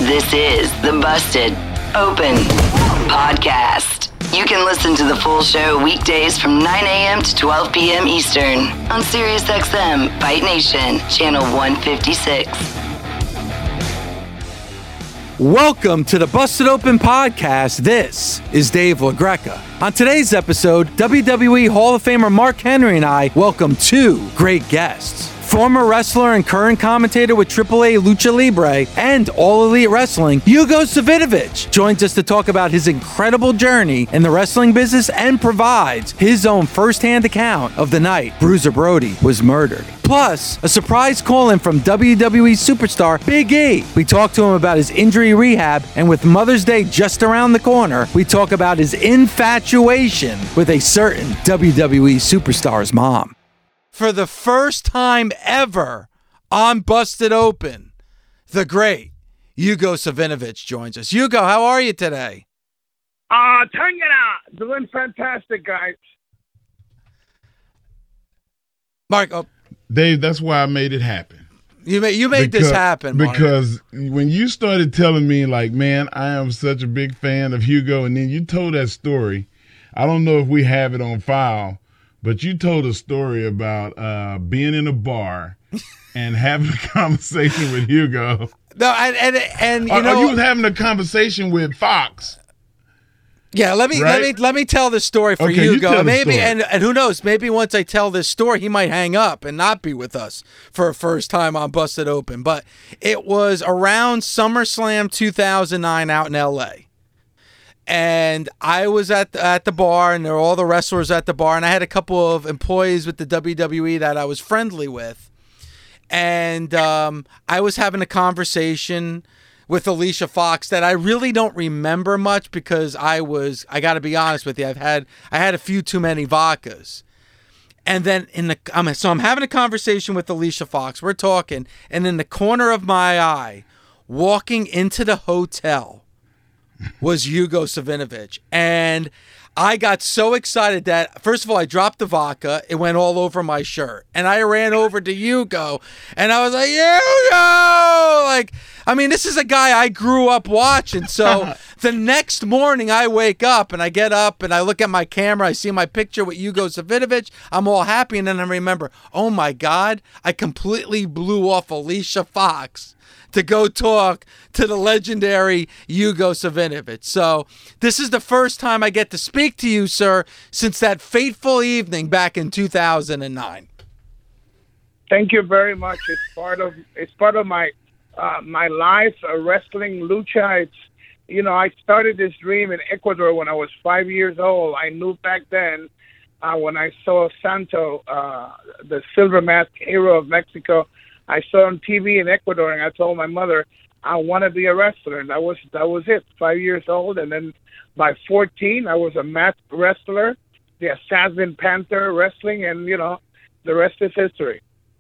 This is the Busted Open Podcast. You can listen to the full show weekdays from 9 a.m. to 12 p.m. Eastern on SiriusXM Fight Nation, channel 156. Welcome to the Busted Open Podcast. This is Dave LaGreca. On today's episode, WWE Hall of Famer Mark Henry and I welcome two great guests. Former wrestler and current commentator with AAA Lucha Libre and All Elite Wrestling, Hugo Savinovich, joins us to talk about his incredible journey in the wrestling business and provides his own first-hand account of the night Bruiser Brody was murdered. Plus, a surprise call-in from WWE superstar Big E. We talk to him about his injury rehab, and with Mother's Day just around the corner, we talk about his infatuation with a certain WWE superstar's mom. For the first time ever on Busted Open, the great Hugo Savinovich joins us. Hugo, how are you today? Tangana, doing fantastic, guys. Mark, Dave, that's why I made it happen. You made this happen, Mark. Because when you started telling me, like, man, I am such a big fan of Hugo, and then you told that story. I don't know if we have it on file, but you told a story about being in a bar and having a conversation with Hugo. No, and you know, you was having a conversation with Fox. Yeah, let me tell this story for Hugo. Maybe and who knows? Maybe once I tell this story, he might hang up and not be with us for a first time on Busted Open. But it was around SummerSlam 2009 out in L.A. And I was at the bar, and there were all the wrestlers at the bar, and I had a couple of employees with the WWE that I was friendly with. And I was having a conversation with Alicia Fox that I really don't remember much because I got to be honest with you, I had a few too many vodkas. And then so I'm having a conversation with Alicia Fox. We're talking, and in the corner of my eye, walking into the hotel, was Hugo Savinovich. And I got so excited that, first of all, I dropped the vodka. It went all over my shirt. And I ran over to Hugo, and I was like, Hugo! Like, I mean, this is a guy I grew up watching. So the next morning, I wake up, and I get up, and I look at my camera. I see my picture with Hugo Savinovich. I'm all happy, and then I remember, oh, my God, I completely blew off Alicia Fox to go talk to the legendary Hugo Savinovich. So this is the first time I get to speak to you, sir, since that fateful evening back in 2009. Thank you very much. It's part of my my life, wrestling, lucha. It's, I started this dream in Ecuador when I was 5 years old. I knew back then when I saw Santo, the silver mask hero of Mexico. I saw on TV in Ecuador, and I told my mother, I want to be a wrestler. And that was it, 5 years old. And then by 14, I was a masked wrestler, the Assassin Panther wrestling, and, the rest is history.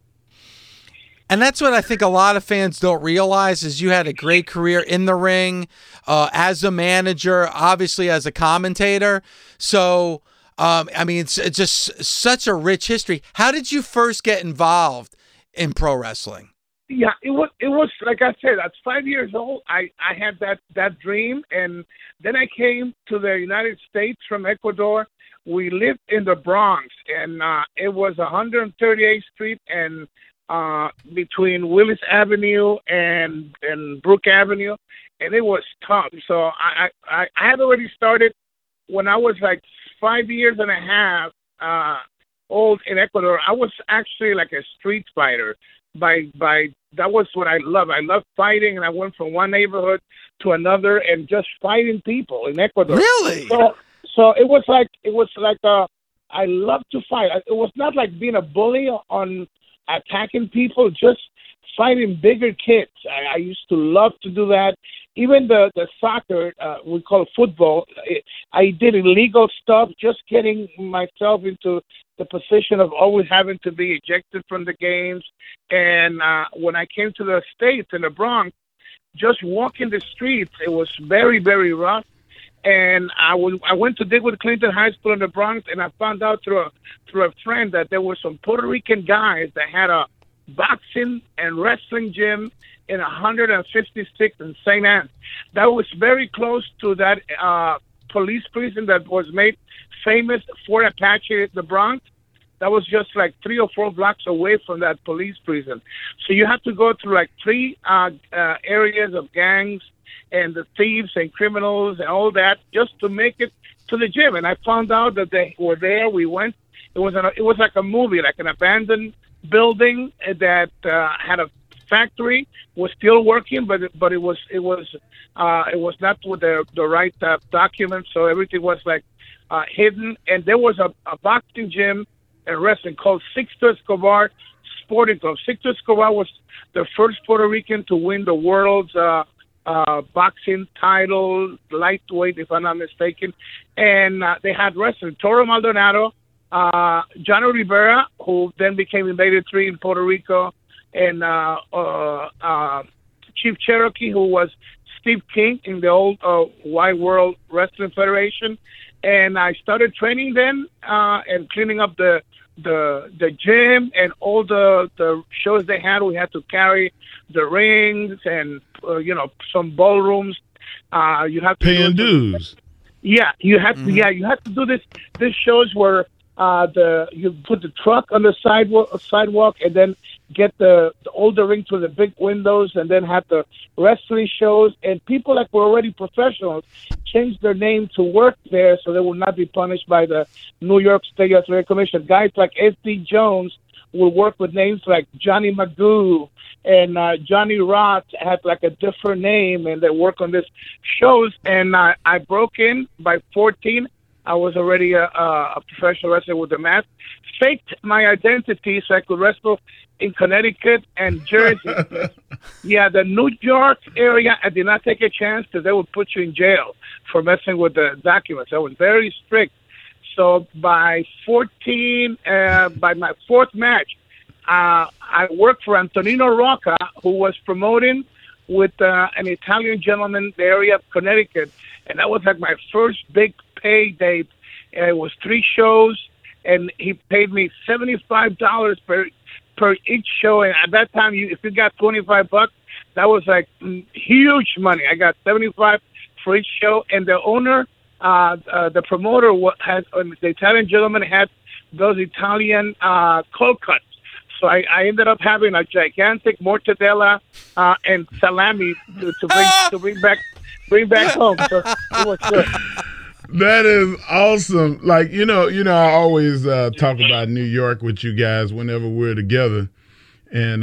And that's what I think a lot of fans don't realize is you had a great career in the ring, as a manager, obviously as a commentator. So, it's just such a rich history. How did you first get involved in pro wrestling? Yeah, it was like I said, at 5 years old, I had that dream, and then I came to the United States from Ecuador. We lived in the Bronx, and it was 138th Street and between Willis Avenue and Brook Avenue, and it was tough. So I had already started when I was like 5 years and a half old in Ecuador. I was actually like a street fighter. By that was what I love. I love fighting, and I went from one neighborhood to another and just fighting people in Ecuador. Really? So it was like I love to fight. It was not like being a bully on attacking people, just fighting bigger kids. I used to love to do that. Even the soccer, we call it football, I did illegal stuff, just getting myself into the position of always having to be ejected from the games. And when I came to the States in the Bronx, just walking the streets, it was very, very rough. And I went to Digwood Clinton High School in the Bronx, and I found out through a friend that there were some Puerto Rican guys that had a boxing and wrestling gym in 156 in St. Anne. That was very close to that police prison that was made famous, Fort Apache, the Bronx. That was just like 3 or 4 blocks away from that police prison. So you have to go through like 3 areas of gangs and the thieves and criminals and all that just to make it to the gym. And I found out that they were there. We went. It was like a movie, like an abandoned building that had a factory, was still working, but it was not with the right documents, so everything was like hidden. And there was a boxing gym and wrestling called Sixto Escobar Sporting Club. Sixto Escobar was the first Puerto Rican to win the world's boxing title, lightweight, if I'm not mistaken. And they had wrestling. Toro Maldonado, Johnny Rivera, who then became Invader 3 in Puerto Rico, and Chief Cherokee, who was Steve King in the old Wide World Wrestling Federation. And I started training then and cleaning up the gym and all the shows they had. We had to carry the rings and some ballrooms. You have to paying dues. Yeah, you had to. Yeah, you had to do this. These shows where you put the truck on the sidewalk, and then get the older rings with the big windows, and then have the wrestling shows. And people that were already professionals changed their name to work there, so they would not be punished by the New York State Athletic Commission. Guys like S.D. Jones will work with names like Johnny Magoo, and Johnny Roth had like a different name, and they work on these shows. And I broke in by 14. I was already a professional wrestler with the mask. Faked my identity so I could wrestle in Connecticut and Jersey. Yeah, the New York area, I did not take a chance because they would put you in jail for messing with the documents. I was very strict. So by 14, by my 4th match, I worked for Antonino Rocca, who was promoting with an Italian gentleman in the area of Connecticut. And that was like my first big pay date. And it was 3 shows, and he paid me $75 per each show. And at that time, if you got $25, that was like huge money. I got $75 for each show. And the owner, the promoter, the Italian gentleman had those Italian cold cuts. So I ended up having a gigantic mortadella and salami to bring back home. So it was good. That is awesome. Like, I always talk about New York with you guys whenever we're together. And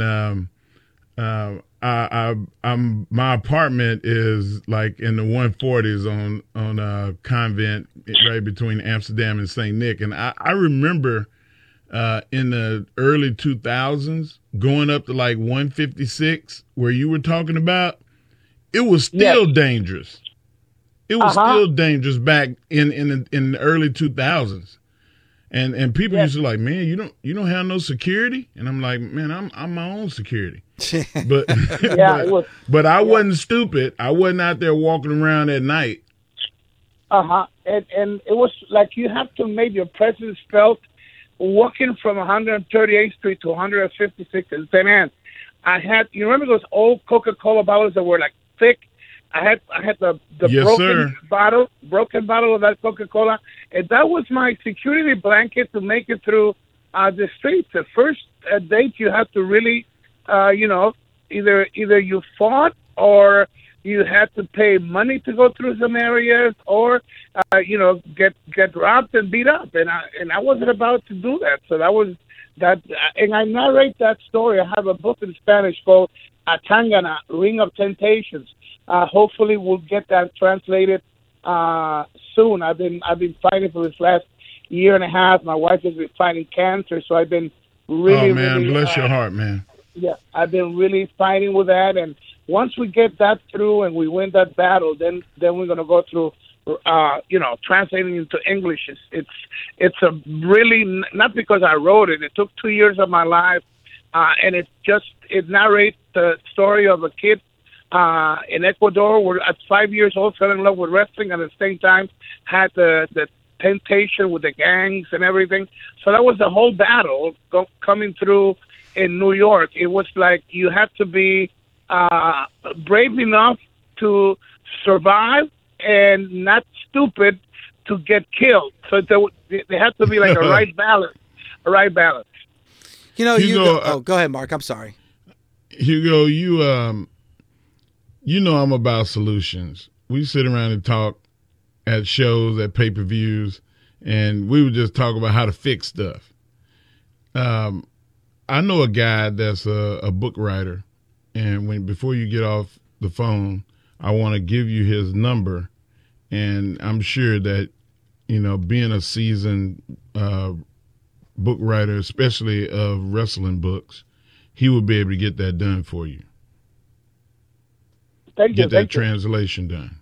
my apartment is like in the 140s on Convent, right between Amsterdam and St. Nick. And I remember in the early 2000s going up to like 156 where you were talking about. It was still dangerous. It was still dangerous back in the early 2000s, and people used to like, man, you don't have no security, and I'm like, man, I'm my own security, but but I wasn't stupid. I wasn't out there walking around at night. And it was like you have to make your presence felt walking from 138th Street to 156th in St. Anne. You remember those old Coca-Cola bottles that were like thick? I had the broken bottle of that Coca-Cola, and that was my security blanket to make it through the streets. The first date, you have to really, either you fought or you had to pay money to go through some areas, or get robbed and beat up, and I wasn't about to do that. So that was that, and I narrate that story. I have a book in Spanish called Atangana, Ring of Temptations. Hopefully we'll get that translated soon. I've been fighting for this last year and a half. My wife has been fighting cancer, so I've been really, bless your heart, man. Yeah, I've been really fighting with that, and once we get that through and we win that battle, then we're gonna go through translating into English. It's a really, not because I wrote it. It took 2 years of my life, and it narrates the story of a kid in Ecuador, where at 5 years old fell in love with wrestling, and at the same time had the temptation with the gangs and everything. So that was the whole battle coming through in New York. It was like you had to be brave enough to survive and not stupid to get killed. So they have to be like a right balance. A right balance. You know, Hugo, go ahead, Mark. I'm sorry. Hugo, you know I'm about solutions. We sit around and talk at shows, at pay-per-views, and we would just talk about how to fix stuff. I know a guy that's a book writer, and before you get off the phone, I want to give you his number, and I'm sure that, you know, being a seasoned book writer, especially of wrestling books, he will be able to get that done for you. Thank you. Get that translation done.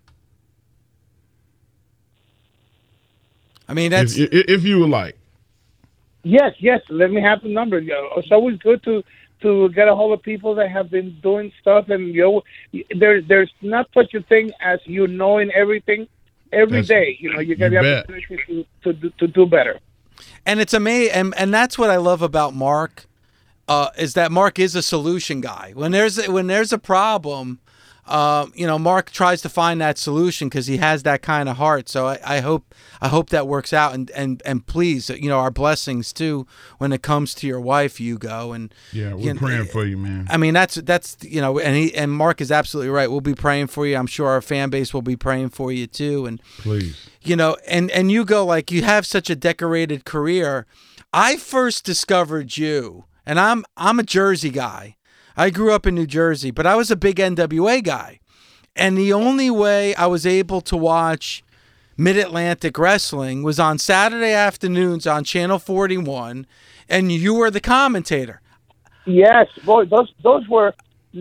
I mean, that's if you would like. Yes. Let me have the number. It's always good to get a hold of people that have been doing stuff, and there's not such a thing as you knowing everything every day. You know, you get the opportunity to do better. And it's amazing, and that's what I love about Mark, is that Mark is a solution guy. When there's a problem, you know, Mark tries to find that solution because he has that kind of heart. So I hope that works out, and please, you know, our blessings too when it comes to your wife, Hugo. And yeah, we're praying for you, man. I mean, that's you know, and Mark is absolutely right. We'll be praying for you. I'm sure our fan base will be praying for you too. And please, you know, and Hugo, like, you have such a decorated career. I first discovered you, and I'm a Jersey guy. I grew up in New Jersey, but I was a big NWA guy. And the only way I was able to watch Mid-Atlantic Wrestling was on Saturday afternoons on Channel 41, and you were the commentator. Yes, boy, those were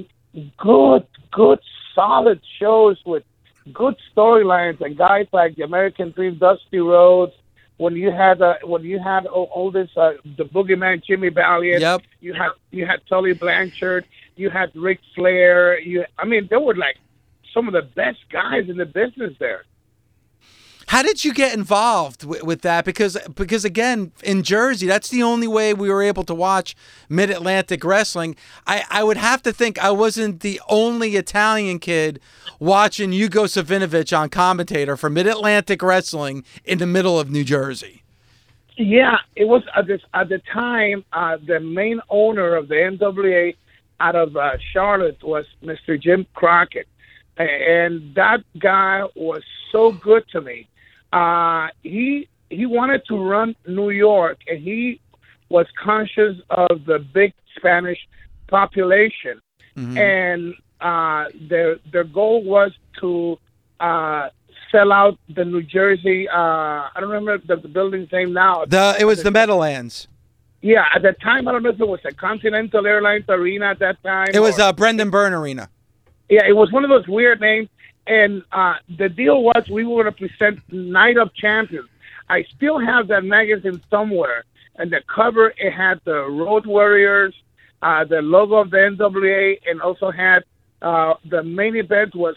good, solid shows with good storylines, and guys like the American Dream, Dusty Rhodes. When you had all this, the Boogeyman, Jimmy Valiant. Yep. You had Tully Blanchard. You had Ric Flair. They were like some of the best guys in the business there. How did you get involved with that? Because again, in Jersey, that's the only way we were able to watch Mid-Atlantic Wrestling. I would have to think I wasn't the only Italian kid watching Hugo Savinovich on commentator for Mid-Atlantic Wrestling in the middle of New Jersey. Yeah, it was at the time, the main owner of the NWA out of Charlotte was Mr. Jim Crockett. And that guy was so good to me. He wanted to run New York, and he was conscious of the big Spanish population. Mm-hmm. And their goal was to sell out the New Jersey. I don't remember the building's name now. It was the Meadowlands. Yeah, at the time, I don't know if it was a Continental Airlines Arena at that time. It was Brendan Byrne Arena. Yeah, it was one of those weird names. And the deal was we were going to present Night of Champions. I still have that magazine somewhere. And the cover, it had the Road Warriors, the logo of the NWA, and also had the main event was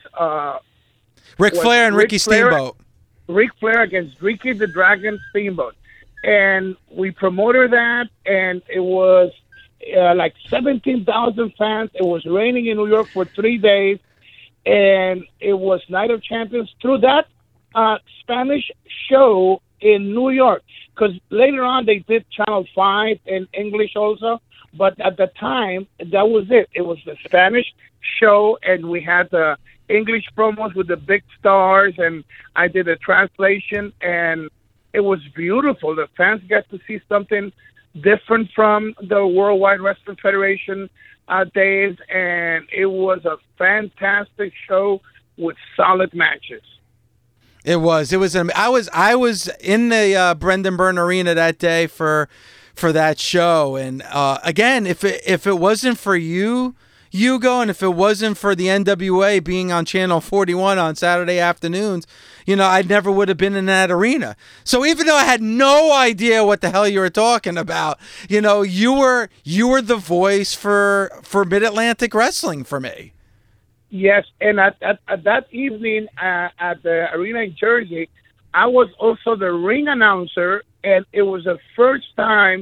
Ric Flair and Ricky Steamboat. Ric Flair against Ricky the Dragon Steamboat. And we promoted that, and it was like 17,000 fans. It was raining in New York for 3 days, and it was Night of Champions through that Spanish show in New York. Because later on they did Channel 5 in English also, but at the time, that was it. It was the Spanish show, and we had the English promos with the big stars, and I did a translation, and it was beautiful. The fans got to see something different from the Worldwide Wrestling Federation days, and it was a fantastic show with solid matches. It was. I was in the Brendan Byrne Arena that day for that show, and again, if it wasn't for you, Hugo, and if it wasn't for the NWA being on Channel 41 on Saturday afternoons, you know, I never would have been in that arena. So even though I had no idea what the hell you were talking about, you know, you were the voice for Mid-Atlantic Wrestling for me. Yes, and at that evening at the arena in Jersey, I was also the ring announcer, and it was the first time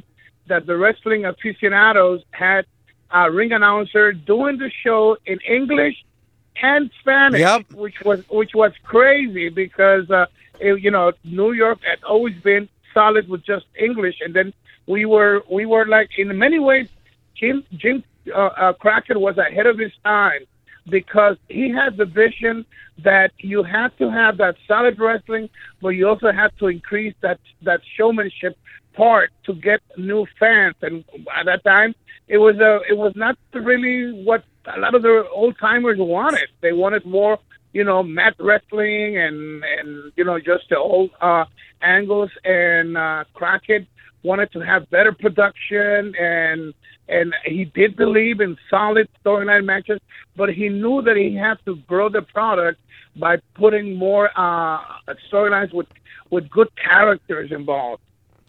that the wrestling aficionados had a ring announcer doing the show in English and Spanish, which was crazy because New York had always been solid with just English, and then we were like, in many ways, Jim Crockett was ahead of his time because he had the vision that you had to have that solid wrestling, but you also had to increase that showmanship part to get new fans. And at that time, it was not really what a lot of the old timers wanted. They wanted more, mat wrestling and just the old angles. And Crockett wanted to have better production, and he did believe in solid storyline matches, but he knew that he had to grow the product by putting more storylines with good characters involved.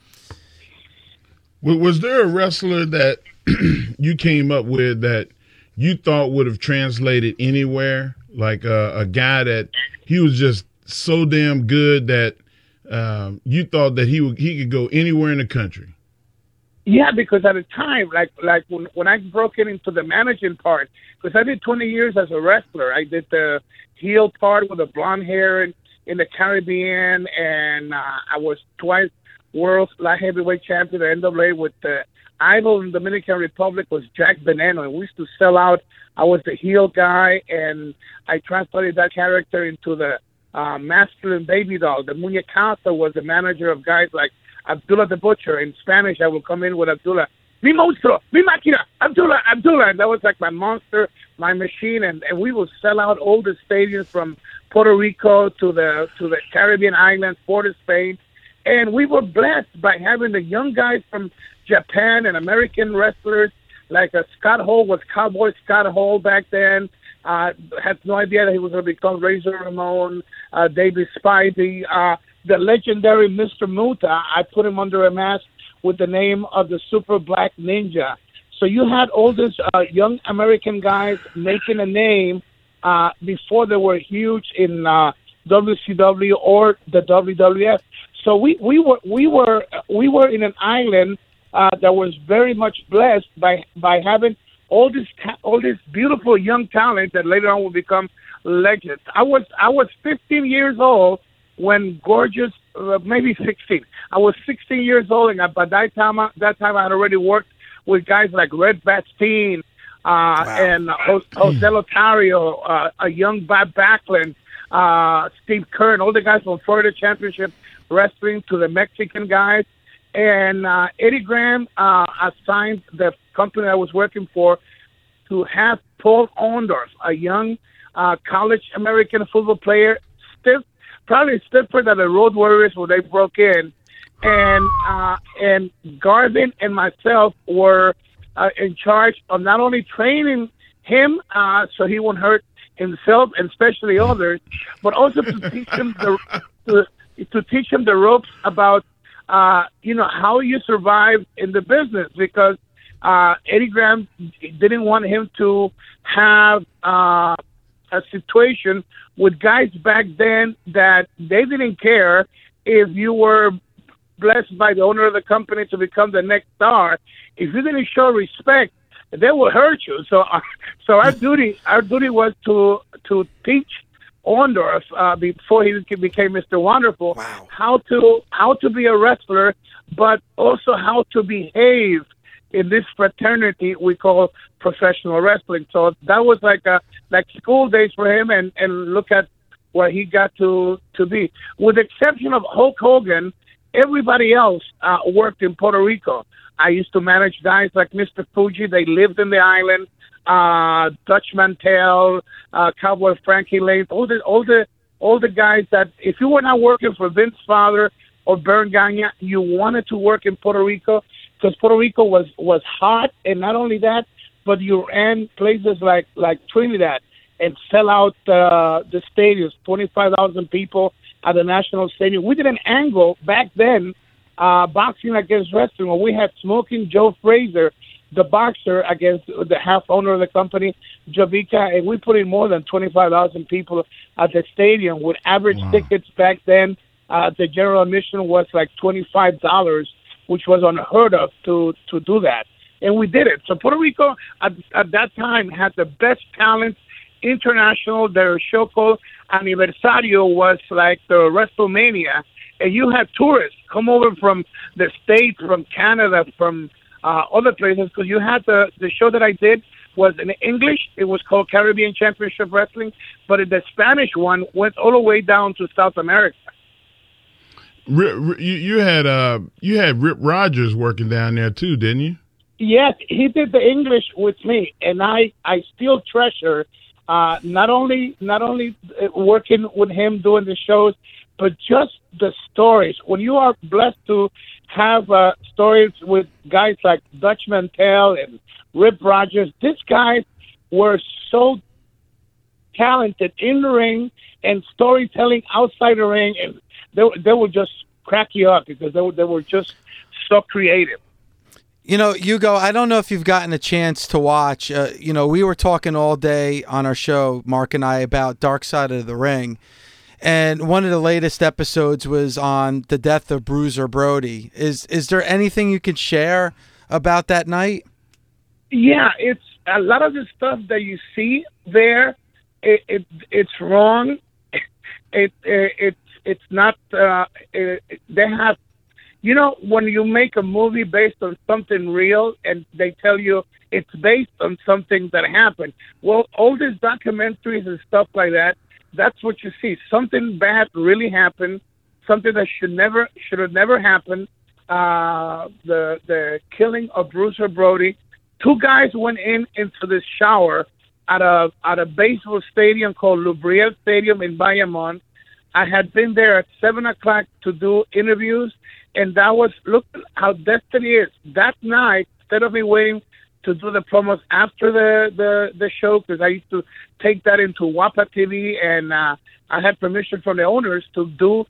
Was there a wrestler that you came up with that you thought would have translated anywhere? Like a guy that he was just so damn good that you thought that he could go anywhere in the country? Yeah, because at the time, like when I broke into the managing part, because I did 20 years as a wrestler. I did the heel part with the blonde hair in the Caribbean, and I was twice world light heavyweight champion at NWA with the idol in the Dominican Republic was Jack Veneno, and we used to sell out. I was the heel guy, and I translated that character into the masculine baby doll. The Muñecazo was the manager of guys like Abdullah the Butcher. In Spanish, I would come in with Abdullah, mi monstruo, mi máquina, Abdullah. And that was like my monster, my machine, and we would sell out all the stadiums from Puerto Rico to the Caribbean islands, Port of Spain. And we were blessed by having the young guys from Japan and American wrestlers like Scott Hall was Cowboy Scott Hall back then. Had no idea that he was going to become Razor Ramon, David Spivey. The legendary Mr. Muta, I put him under a mask with the name of the Super Black Ninja. So you had all these young American guys making a name before they were huge in WCW or the WWF. So we were in an island that was very much blessed by having all this beautiful young talent that later on will become legends. I was 15 years old when Gorgeous, maybe 16. I was 16 years old, and by that time I had already worked with guys like Red Bastien and Jose Lotario, a young Bob Backlund, Steve Kern, all the guys from Florida Championship Wrestling to the Mexican guys. And Eddie Graham assigned the company I was working for to have Paul Orndorff, a young college American football player, probably stiffer than the Road Warriors when they broke in. And Garvin and myself were in charge of not only training him so he won't hurt himself and especially others, but also to teach him the ropes about how you survive in the business, because Eddie Graham didn't want him to have a situation with guys back then that they didn't care if you were blessed by the owner of the company to become the next star. If you didn't show respect, they will hurt you. So our duty was to teach Orndorff before he became Mr. Wonderful, how to be a wrestler, but also how to behave in this fraternity we call professional wrestling. So that was like school days for him, and look at where he got to be. With the exception of Hulk Hogan, everybody else worked in Puerto Rico. I used to manage guys like Mr. Fuji. They lived in the island. Dutch Mantel, Cowboy Frankie Lane, all the guys that if you were not working for Vince Father or Bern Gagne, you wanted to work in Puerto Rico, because Puerto Rico was hot, and not only that, but you ran places like Trinidad and sell out the stadiums, 25,000 people at the National Stadium. We did an angle back then, boxing against wrestling, where we had Smoking Joe Frazier, the boxer, against the half owner of the company, Jovica, and we put in more than 25,000 people at the stadium with average tickets back then. The general admission was like $25, which was unheard of to do that. And we did it. So Puerto Rico at that time had the best talent international. Their show called Aniversario was like the WrestleMania. And you had tourists come over from the States, from Canada, from other places, because you had the show that I did was in English. It was called Caribbean Championship Wrestling. But the Spanish one went all the way down to South America. You had Rip Rogers working down there too, didn't you? Yes, he did the English with me, and I still treasure not only working with him doing the shows, but just the stories. When you are blessed to have stories with guys like Dutch Mantel and Rip Rogers, these guys were so talented in the ring and storytelling outside the ring, and they would just crack you up because they were just so creative. You know, Hugo, I don't know if you've gotten a chance to watch. We were talking all day on our show, Mark and I, about Dark Side of the Ring. And one of the latest episodes was on the death of Bruiser Brody. Is there anything you could share about that night? Yeah, it's a lot of the stuff that you see there. It's wrong. It's not. They have. You know, when you make a movie based on something real and they tell you it's based on something that happened, well, all these documentaries and stuff like that, that's what you see. Something bad really happened, something that should have never happened. The killing of Bruiser Brody. Two guys went into this shower at a baseball stadium called Lubriel Stadium in Bayamon. I had been there at 7:00 to do interviews. And that was, look how destiny is. That night, instead of me waiting to do the promos after the show, because I used to take that into WAPA TV, and I had permission from the owners to do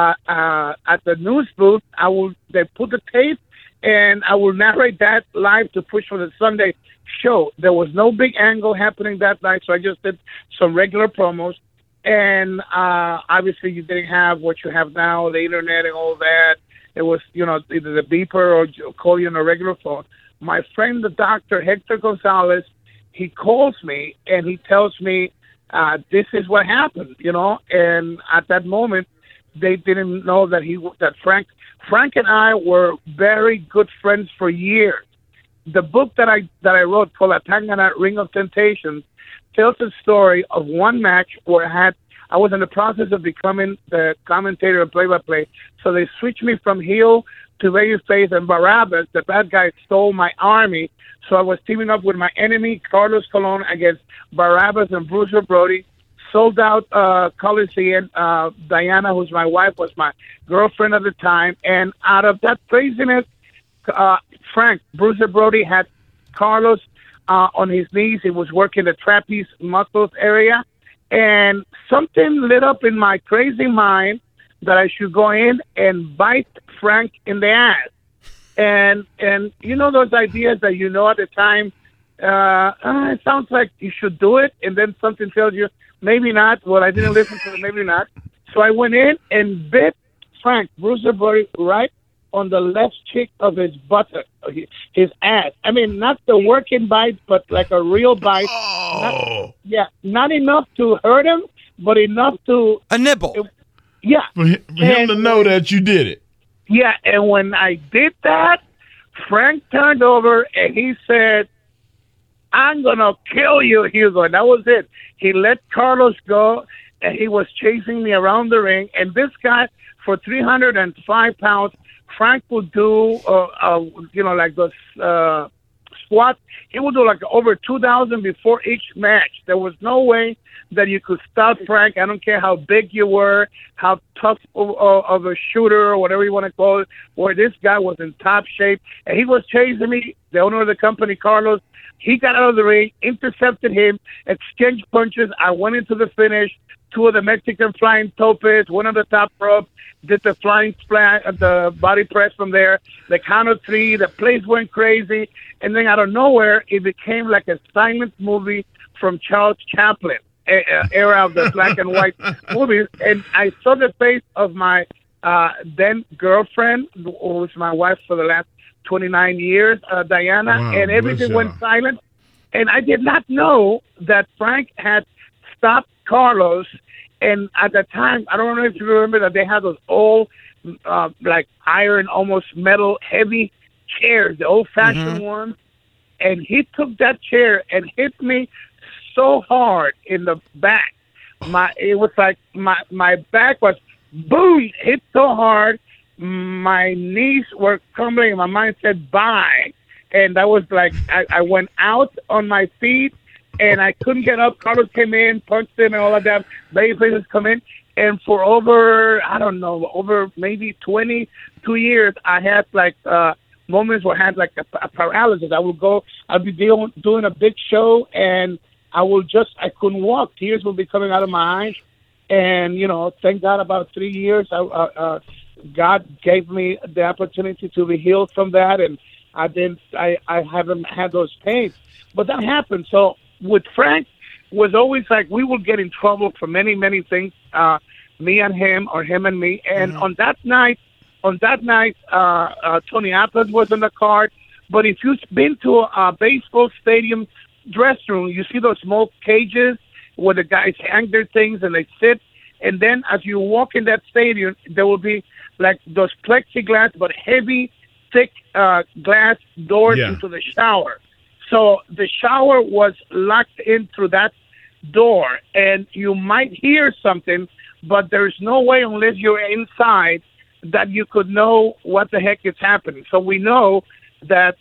at the news booth. They put the tape, and I will narrate that live to push for the Sunday show. There was no big angle happening that night, so I just did some regular promos. And obviously, you didn't have what you have now, the internet and all that. It was, either the beeper or call you on a regular phone. My friend, the doctor, Hector Gonzalez, he calls me and he tells me, this is what happened, And at that moment, they didn't know that Frank and I were very good friends for years. The book that I wrote called Atangana Ring of Temptations tells the story of one match where I was in the process of becoming the commentator and play-by-play. So they switched me from heel to babyface, and Barabbas, the bad guy, stole my army. So I was teaming up with my enemy, Carlos Colon, against Barabbas and Bruiser Brody. Sold out Coliseum. Diana, who's my wife, was my girlfriend at the time. And out of that craziness, Bruiser Brody had Carlos on his knees. He was working the trapeze muscles area. And something lit up in my crazy mind that I should go in and bite Frank in the ass. And those ideas that at the time, it sounds like you should do it, and then something tells you, maybe not. Well, I didn't listen to it, maybe not. So I went in and bit Bruiser Brody, right on the left cheek of his buttock, his ass. I mean, not the working bite, but like a real bite. Oh. Not enough to hurt him, but enough to... A nibble. For him to know that you did it. Yeah, and when I did that, Frank turned over and he said, I'm going to kill you, Hugo. And that was it. He let Carlos go, and he was chasing me around the ring. And this guy, for 305 pounds, Frank would do, like those squats. He would do like over 2,000 before each match. There was no way that you could stop Frank. I don't care how big you were, how tough of a shooter or whatever you want to call it, where this guy was in top shape. And he was chasing me, the owner of the company, Carlos. He got out of the ring, intercepted him, exchanged punches. I went into the finish. Two of the Mexican flying topes, one on the top rope, did the flying splat at the body press from there. The count of three, the place went crazy. And then out of nowhere, it became like a silent movie from Charles Chaplin, era of the black and white movies. And I saw the face of my then girlfriend, who was my wife for the last 29 years, Diana, wow, and everything went silent. And I did not know that Frank had stopped Carlos. And at the time, I don't know if you remember that they had those old, like iron, almost metal, heavy chairs, the old-fashioned ones. And he took that chair and hit me so hard in the back. It was like my back was, boom, hit so hard. My knees were crumbling. My mind said, bye. And that was like, I went out on my feet, and I couldn't get up. Carlos came in, punched him, and all of that. Babyface come in. And for over maybe 22 years, I had like moments where I had like a paralysis. I'd be doing a big show, and I couldn't walk. Tears would be coming out of my eyes. And, thank God about 3 years, God gave me the opportunity to be healed from that. And I haven't had those pains, but that happened. So with Frank, was always like we would get in trouble for many, many things, me and him or him and me. And on that night, Tony Atlas was in the card. But if you've been to a baseball stadium dressing room, you see those small cages where the guys hang their things and they sit. And then as you walk in that stadium, there will be like those plexiglass, but heavy, thick glass doors into the shower. So the shower was locked in through that door, and you might hear something, but there's no way unless you're inside that you could know what the heck is happening. So we know that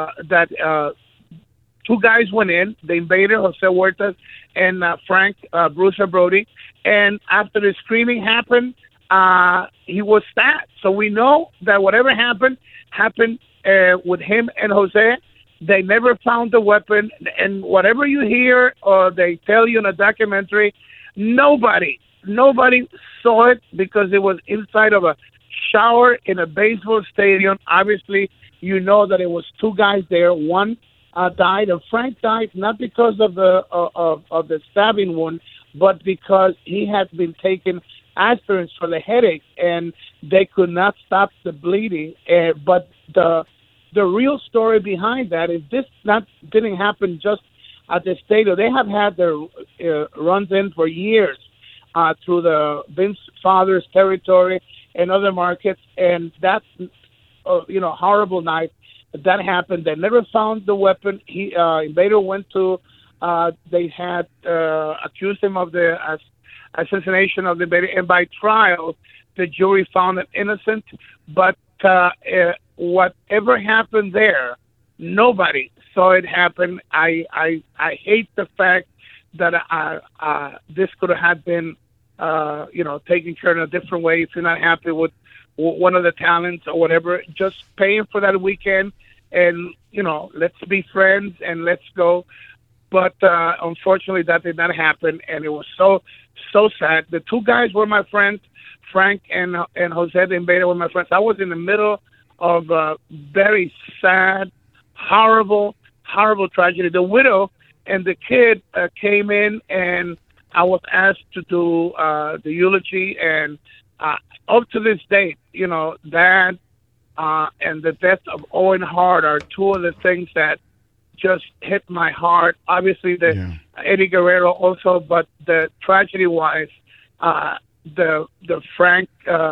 two guys went in, the invader, Jose Huertas, and Frank Bruiser Brody, and after the screaming happened, he was stabbed. So we know that whatever happened with him and Jose. They never found the weapon, and whatever you hear or they tell you in a documentary, nobody saw it because it was inside of a shower in a baseball stadium. Obviously, you know that it was two guys there. One died, and Frank died not because of the stabbing wound, but because he had been taking aspirins for the headache, and they could not stop the bleeding. But the real story behind that is this didn't happen just at the stadium. They have had their runs in for years through the Vince Father's territory and other markets, and that horrible night that happened. They never found the weapon. Invader went to. They had accused him of the assassination of the Invader, and by trial, the jury found him innocent. But whatever happened there, nobody saw it happen. I hate the fact that this could have been, taken care of in a different way. If you're not happy with one of the talents or whatever, just pay him for that weekend and, let's be friends and let's go. But unfortunately, that did not happen, and it was so sad. The two guys were my friends. Frank and Jose the Invader were my friends. I was in the middle of a very sad, horrible tragedy. The widow and the kid came in, and I was asked to do the eulogy. And up to this date, that and the death of Owen Hart are two of the things that just hit my heart. Obviously, Eddie Guerrero also, but the tragedy-wise, the Frank.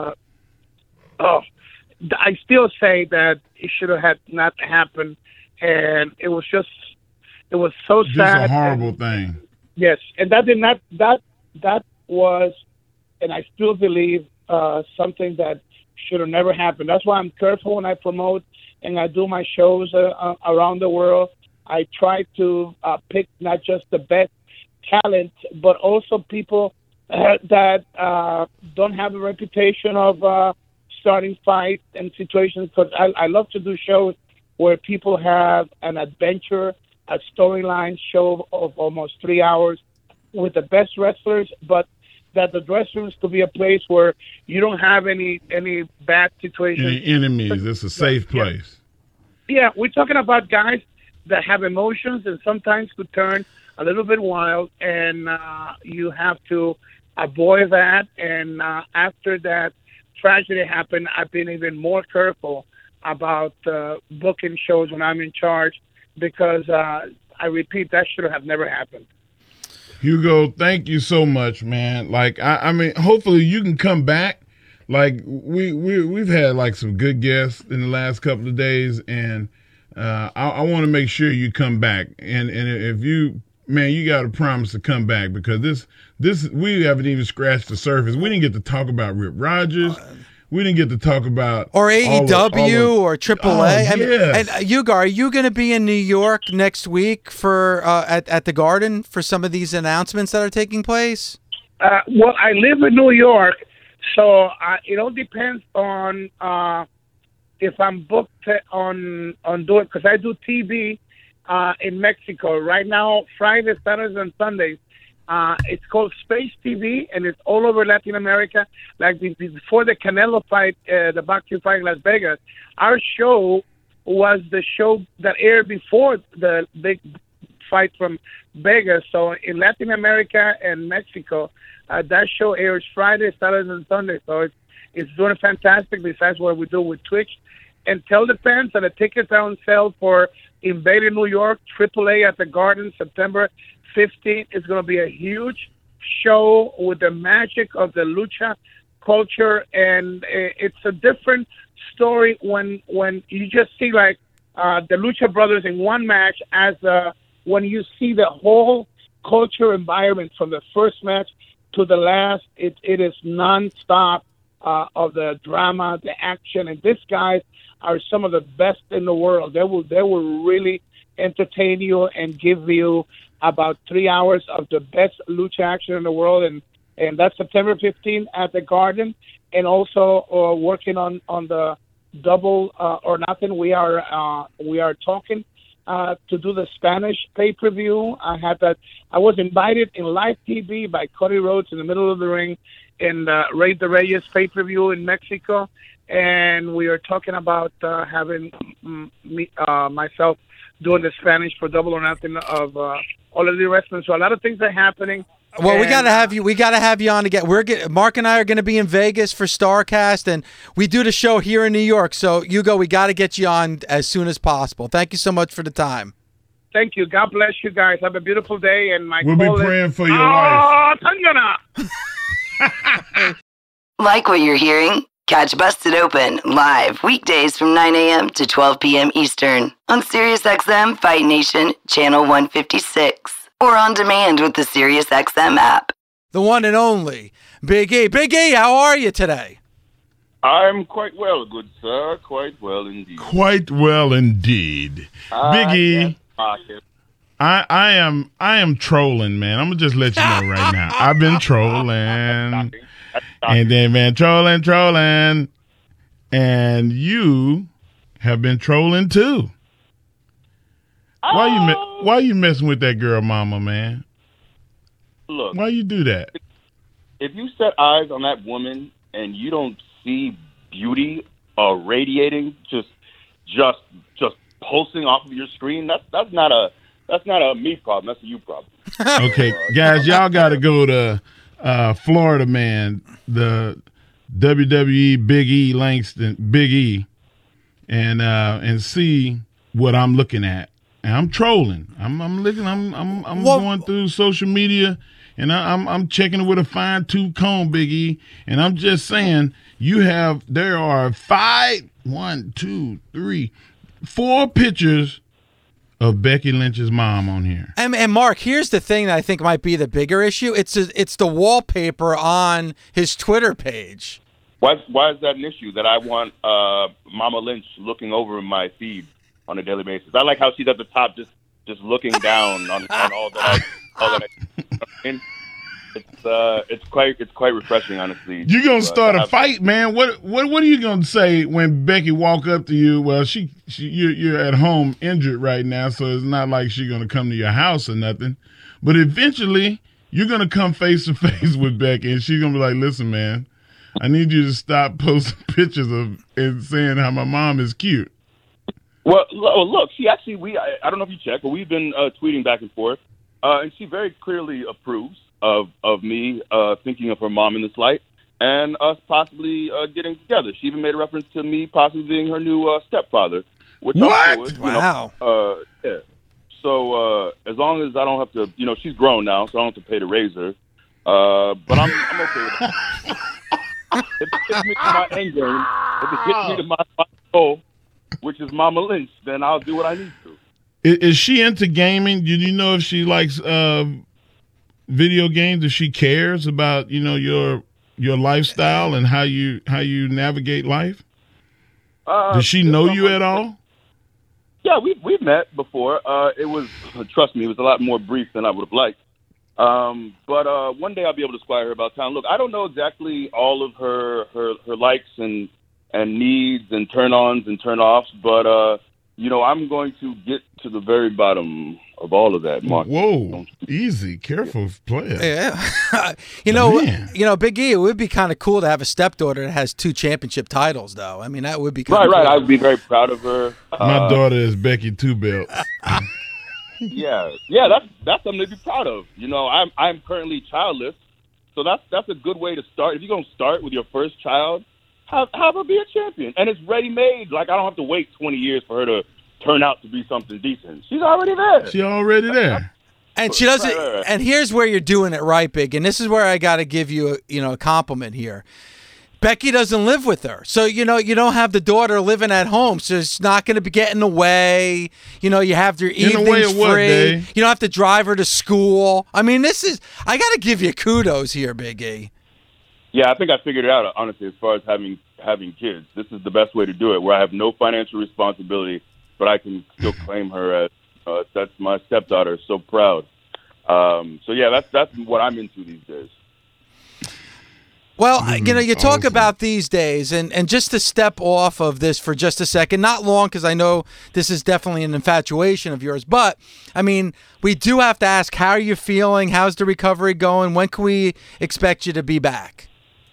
I still say that it should have had not happened, and it was so sad. Just a horrible thing. Yes, and that was, and I still believe something that should have never happened. That's why I'm careful when I promote and I do my shows around the world. I try to pick not just the best talent, but also people that don't have a reputation of starting fights and situations. Because I love to do shows where people have an adventure, a storyline show of almost 3 hours with the best wrestlers, but that the dressing rooms could be a place where you don't have any bad situations. Any enemies. It's a safe place. Yeah, we're talking about guys that have emotions and sometimes could turn a little bit wild, and you have to avoid that. And after that tragedy happened, I've been even more careful about booking shows when I'm in charge because, I repeat, that should have never happened. Hugo, thank you so much, man. Like, I mean, hopefully you can come back. Like, we've had, like, some good guests in the last couple of days, and I want to make sure you come back. And if you, man, you got to promise to come back because this we haven't even scratched the surface. We didn't get to talk about Rip Rogers. We didn't get to talk about or AEW or AAA. Oh, yes. And Hugo, are you going to be in New York next week for at the Garden for some of these announcements that are taking place? Well, I live in New York, so it all depends on if I'm booked on doing, because I do TV in Mexico right now. Fridays, Saturdays, and Sundays. It's called Space TV, and it's all over Latin America. Like before the Canelo fight, the boxing fight in Las Vegas, our show was the show that aired before the big fight from Vegas. So in Latin America and Mexico, that show airs Fridays, Saturdays, and Sundays. So it's doing fantastic. Besides what we do with Twitch, and tell the fans that the tickets are on sale for Invading New York, AAA at the Garden, September 15th. Is going to be a huge show with the magic of the lucha culture, and it's a different story when you just see like the Lucha Brothers in one match as when you see the whole culture environment from the first match to the last. It is nonstop of the drama, the action, and these guys are some of the best in the world. They will really entertain you and give you about 3 hours of the best lucha action in the world, and that's September 15th at the Garden. And also working on the Double or Nothing. We are talking to do the Spanish pay-per-view. I was invited in live TV by Cody Rhodes in the middle of the ring in Rey de Reyes pay-per-view in Mexico, and we are talking about having myself doing the Spanish for Double or Nothing of all of the wrestling. So a lot of things are happening. Well, we gotta have you. We gotta have you on again. Mark and I are gonna be in Vegas for StarCast, and we do the show here in New York. So Hugo, we gotta get you on as soon as possible. Thank you so much for the time. Thank you. God bless you guys. Have a beautiful day. And we'll be praying for your life. Like what you're hearing? Catch Busted Open live weekdays from 9 a.m. to 12 p.m. Eastern on SiriusXM Fight Nation Channel 156 or on demand with the SiriusXM app. The one and only Big E. Big E, how are you today? I'm quite well, good sir. Quite well indeed. Quite well indeed. Big E, I am trolling, man. I'm gonna just let you know right now. I've been trolling. And then, man, trolling. And you have been trolling, too. Why you messing with that girl mama, man? Look. Why you do that? If you set eyes on that woman and you don't see beauty radiating, just pulsing off of your screen, that's not a me problem. That's a you problem. Okay, guys, y'all got to go to Florida Man, the WWE Big E Langston, Big E, and see what I'm looking at. And I'm trolling. I'm looking. I'm going through social media, and I'm checking it with a fine-tooth comb, Big E. And I'm just saying, there are 4 pictures of Becky Lynch's mom on here. And Mark, here's the thing that I think might be the bigger issue. It's the wallpaper on his Twitter page. Why is that an issue that I want Mama Lynch looking over my feed on a daily basis? I like how she's at the top just looking down on all that. It's quite refreshing, honestly. You're gonna start a fight, man. What are you gonna say when Becky walk up to you? Well, you're at home injured right now, so it's not like she's gonna come to your house or nothing. But eventually, you're gonna come face to face with Becky, and she's gonna be like, "Listen, man, I need you to stop posting pictures and saying how my mom is cute." Well, look, she actually I don't know if you checked, but we've been tweeting back and forth, and she very clearly approves of me thinking of her mom in this light. and us possibly getting together. She even made a reference to me possibly being her new stepfather. Which what? With, wow. Yeah. So as long as I don't have to, she's grown now, so I don't have to pay to raise her. But I'm okay with that. If it gets me to my end game, if it gets me to my goal, which is Mama Lynch, then I'll do what I need to. Is she into gaming? Do you know if she likes video games? If she cares about your lifestyle and how you navigate life? Does she know you at all? Yeah, we've met before. Trust me, it was a lot more brief than I would have liked. But one day I'll be able to squire her about town. Look, I don't know exactly all of her likes and needs and turn-ons and turn-offs, but I'm going to get to the very bottom of all of that, Mark. Whoa, easy, careful player. Yeah, Big E, it would be kind of cool to have a stepdaughter that has 2 championship titles, though. I mean, that would be kind of cool. Right. I'd be very proud of her. My daughter is Becky Two Belts. Yeah, that's something to be proud of. I'm currently childless, so that's a good way to start. If you're gonna start with your first child, have her be a champion, and it's ready made. Like, I don't have to wait 20 years for her to turn out to be something decent. She's already there. She's already there. And she doesn't. Right. And here's where you're doing it right, Big. And this is where I got to give you a compliment here. Becky doesn't live with her. So, you don't have the daughter living at home. So it's not going to be getting in the way. You have your evenings free. You don't have to drive her to school. I mean, I got to give you kudos here, Big E. Yeah, I think I figured it out, honestly, as far as having kids. This is the best way to do it, where I have no financial responsibility, but I can still claim her as that's my stepdaughter. So proud. So, yeah, that's what I'm into these days. Well, you talk about these days, and just to step off of this for just a second, not long, because I know this is definitely an infatuation of yours, but, I mean, we do have to ask, how are you feeling? How's the recovery going? When can we expect you to be back?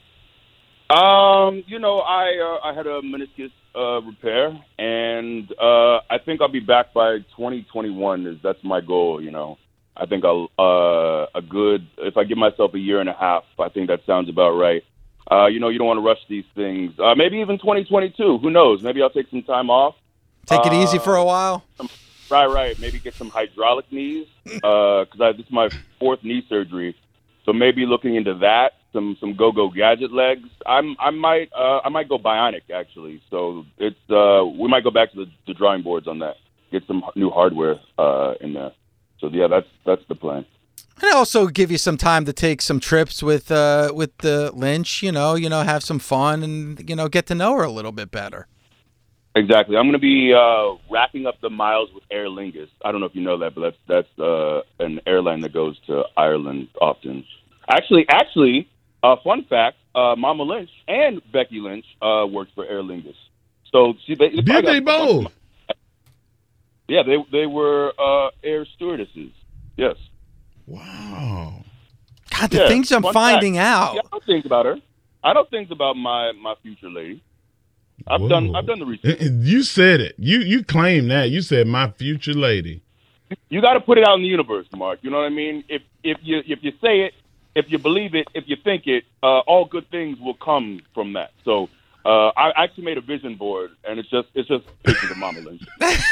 I had a meniscus repair, and I think I'll be back by 2021. That's my goal, I think if I give myself a year and a half, I think that sounds about right. You don't want to rush these things. Maybe even 2022. Who knows? Maybe I'll take some time off. Take it easy for a while. Right. Maybe get some hydraulic knees because this is my 4th knee surgery. So maybe looking into that. Some go-go gadget legs. I might go bionic actually. So it's we might go back to the drawing boards on that. Get some new hardware in there. So yeah, that's the plan. And also give you some time to take some trips with the Lynch. Have some fun and get to know her a little bit better. Exactly. I'm going to be racking up the miles with Aer Lingus. I don't know if you know that, but that's an airline that goes to Ireland often. Actually, fun fact: Mama Lynch and Becky Lynch worked for Aer Lingus. So did they both? Yeah, they were air stewardesses. Yes. Wow. God, the things I'm finding out. Yeah, I don't think about her. I don't think about my future lady. I've done the research. You said it. You claim that. You said my future lady. You got to put it out in the universe, Mark. You know what I mean? If you say it, if you believe it, if you think it, all good things will come from that. So I actually made a vision board, and it's just pictures of Mama Lynch.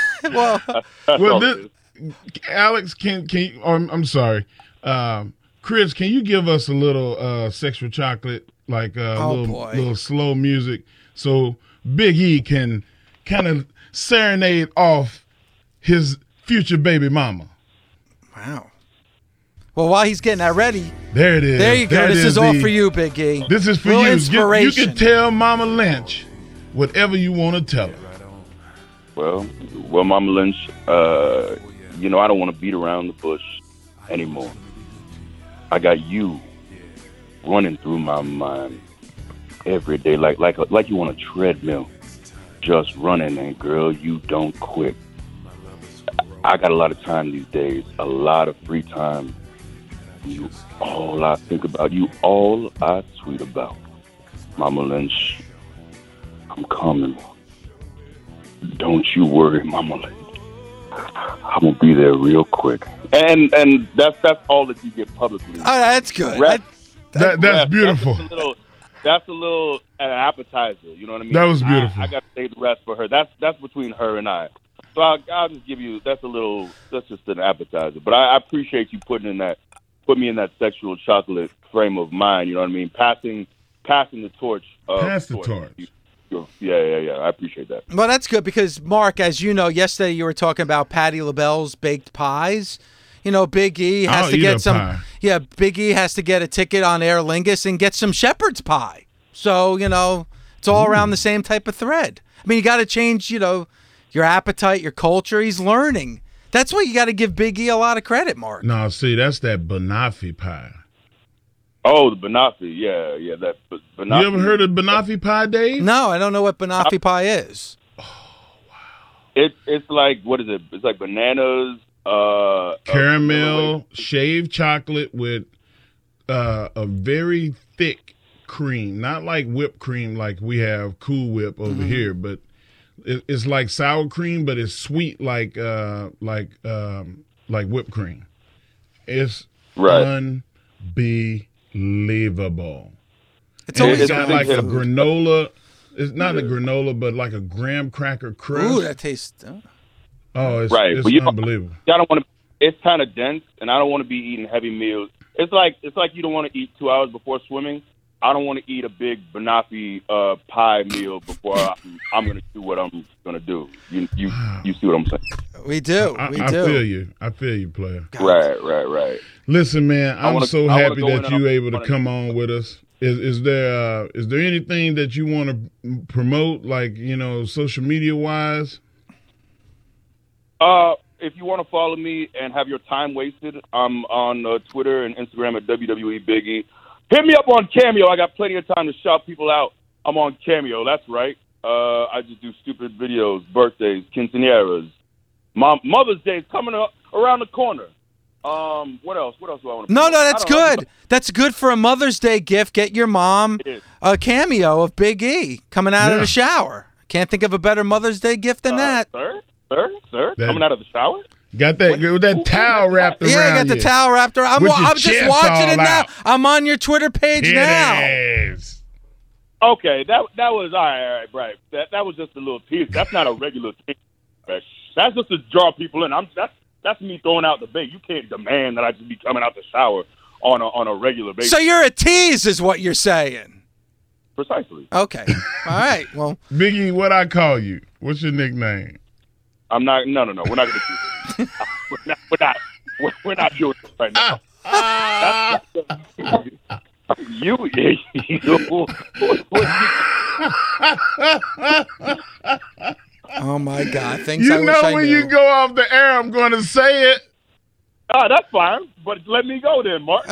Alex, can you, I'm sorry, Chris, can you give us a little Sexual Chocolate, like little slow music, so Big E can kind of serenade off his future baby mama? Wow. Well, while he's getting that ready, there it is. There you go. This is all for you, Big E. This is for you. You can tell Mama Lynch whatever you want to tell her. Well, Mama Lynch, I don't want to beat around the bush anymore. I got you running through my mind every day, like you on a treadmill, just running. And girl, you don't quit. I got a lot of time these days, a lot of free time. You all I think about, you all I tweet about. Mama Lynch, I'm coming. Don't you worry, Mama Lynch. I'm gonna be there real quick. And that's all that you get publicly. Oh, that's good. That's beautiful. that's a little an appetizer. You know what I mean? That was beautiful. I got to save the rest for her. That's between her and I. So I'll just give you. That's just an appetizer. But I appreciate you put me in that sexual chocolate frame of mind. You know what I mean? Passing the torch. Pass the torch. Yeah. I appreciate that. Well, that's good because, Mark, as you know, yesterday you were talking about Patti LaBelle's baked pies. You know, Big E has to get some. Pie. Yeah, Big E has to get a ticket on Aer Lingus and get some shepherd's pie. So, you know, it's all around the same type of thread. I mean, you got to change, you know, your appetite, your culture. He's learning. That's why you got to give Big E a lot of credit, Mark. No, see, that's that banoffee pie. Oh, the banoffee, yeah, that banoffee. You ever heard of banoffee pie, Dave? No, I don't know what banoffee pie is. Oh, wow. It's like, what is it? It's like bananas, caramel, shaved chocolate with a very thick cream, not like whipped cream like we have Cool Whip over here, but it's like sour cream, but it's sweet like whipped cream. It's unbelievable. It's always got like a granola. It's not a granola, but like a graham cracker crust. Ooh, that tastes. Oh, it's, right. It's but unbelievable. I don't want to. It's kind of dense, and I don't want to be eating heavy meals. It's like you don't want to eat 2 hours before swimming. I don't want to eat a big banoffee pie meal before I'm going to do what I'm going to do. You see what I'm saying? We do. I feel you, player. God. Right. Listen, man, I'm so happy that you're able to come on with us. Is there anything that you want to promote, like, you know, social media wise? If you want to follow me and have your time wasted, I'm on Twitter and Instagram at WWE Big E. Hit me up on Cameo. I got plenty of time to shout people out. I'm on Cameo. That's right. I just do stupid videos, birthdays, quinceañeras. Mother's Day is coming up around the corner. What else? What else do I want to? No, that's good. That's good for a Mother's Day gift. Get your mom a cameo of Big E coming out of the shower. Can't think of a better Mother's Day gift than that. Sir, coming out of the shower. Got that towel wrapped around you. Yeah, I got the towel wrapped around. I'm just watching it now. I'm on your Twitter page now. Okay, that was all right. That was just a little tease. That's not a regular tease. Right? That's just to draw people in. That's me throwing out the bait. You can't demand that I just be coming out the shower on a regular basis. So you're a tease, is what you're saying. Precisely. Okay. All right. Well, Biggie, what I call you? What's your nickname? I'm not. No. We're not going to do this. We're not doing this right now. You. Oh my God! You know when you go off the air, I'm going to say it. That's fine, but let me go then, Mark.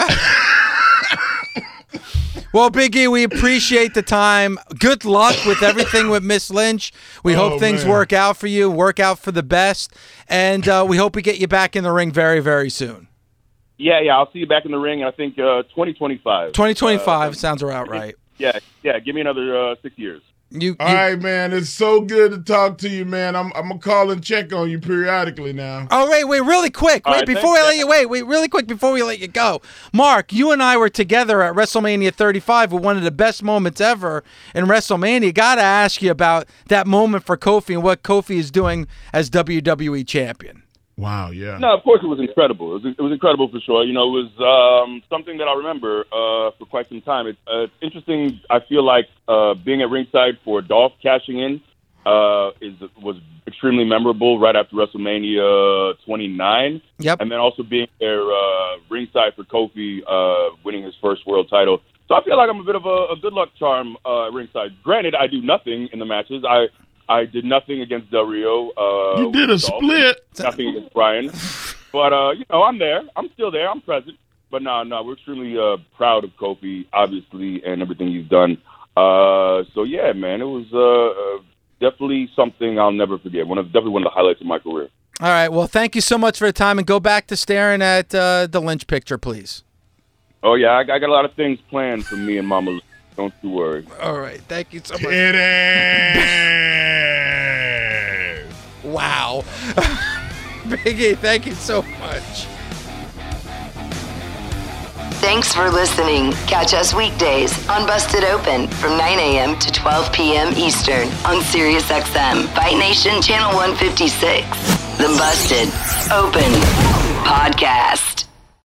Well, Big E, we appreciate the time. Good luck with everything with Miss Lynch. We hope things work out for you, work out for the best, and we hope we get you back in the ring very, very soon. Yeah, I'll see you back in the ring. I think 2025. 2025 sounds about right. Yeah. Give me another 6 years. All right, man. It's so good to talk to you, man. I'm gonna call and check on you periodically now. Oh, wait, really quick. Before we let you go. Mark, you and I were together at WrestleMania 35 with one of the best moments ever in WrestleMania. Gotta ask you about that moment for Kofi and what Kofi is doing as WWE champion. Wow, yeah. No, of course it was incredible. It was incredible for sure. You know, it was something that I remember for quite some time. It's interesting. I feel like being at ringside for Dolph cashing in was extremely memorable right after WrestleMania 29. Yep. And then also being there ringside for Kofi winning his first world title. So I feel like I'm a bit of a good luck charm ringside. Granted, I do nothing in the matches. I did nothing against Del Rio. You did a split. Nothing against Brian. But, I'm there. I'm still there. I'm present. But no, we're extremely proud of Kofi, obviously, and everything he's done. So, yeah, man, it was definitely something I'll never forget. Definitely one of the highlights of my career. All right. Well, thank you so much for the time. And go back to staring at the Lynch picture, please. Oh, yeah. I got a lot of things planned for me and Mama Lynch. Don't you worry. All right. Thank you so much. It is. Wow. Biggie, thank you so much. Thanks for listening. Catch us weekdays on Busted Open from 9 a.m. to 12 p.m. Eastern on SiriusXM, Fight Nation Channel 156. The Busted Open Podcast.